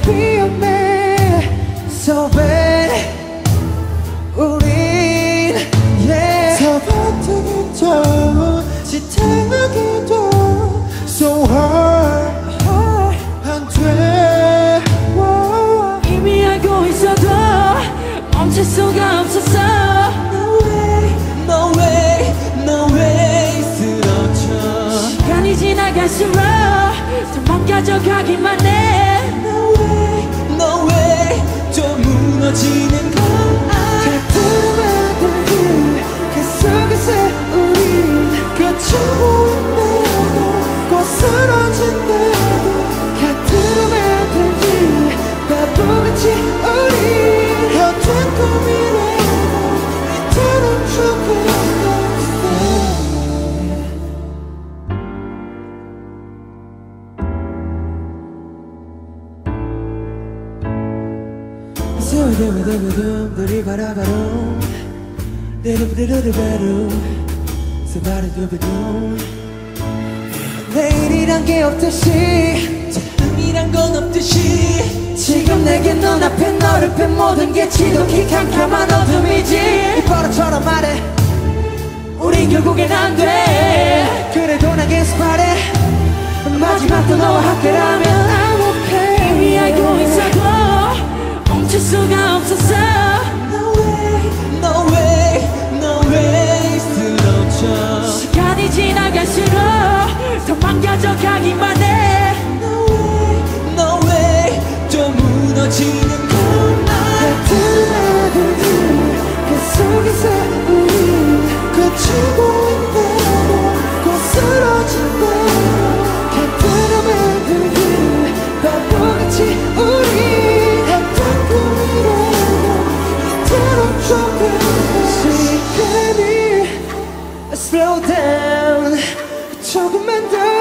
위험해 So bad 우린 yeah 더 버티기도 지탱하기도 So hard 안돼 이미 알고 있어도 멈출 수가 없었어 No way No way No way 쓰러져 시간이 지나갈수록 더 망가져가기만 해 No way No way 또 무너지는 걸 같은 멜로디 계속해서 우린 겹치고 있네도 곧 쓰러진대도 같은 멜로디 바보같이 우린 헛된 꿈이라도 이대로 조금 세월이 바라바로 데르르르르르 스바르두비두 내일이란 게 없듯이 다음이란 건 없듯이 지금 내게 눈앞에 너를 뺀 모든 게 지독히 캄캄한 어둠이지 이 버릇처럼 말해 우린 결국엔 안돼 그래도 난 계속 바래 마지막도 너와 함께라면 I'm okay 이미 알고 있어도 멈출 수가 없었어 No way No way No way 쓰러져 시간이 지나갈수록 더 망가져가기만 해 No way No way 또 무너지는 것만 같은 애들이 계속해서 우린 걷히고 있대도 곧 쓰러진대도 같은 애들이 바보같이 우린 했던 꿈이라도 이대로 조금 시간이 Slow down 조금만 더